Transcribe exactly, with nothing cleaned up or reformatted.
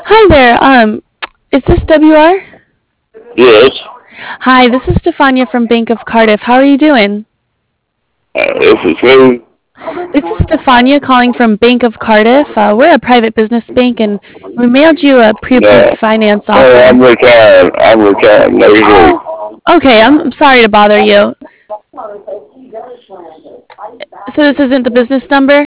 Hi there. Um, is this W R? Yes. Hi, this is Stefania from Bank of Cardiff. How are you doing? Uh, this is who? This is Stefania calling from Bank of Cardiff. Uh, we're a private business bank, and we mailed you a pre-approved No. finance No, offer. I'm retired. I'm retired. No, you do. Oh, okay. I'm, I'm sorry to bother you. So this isn't the business number?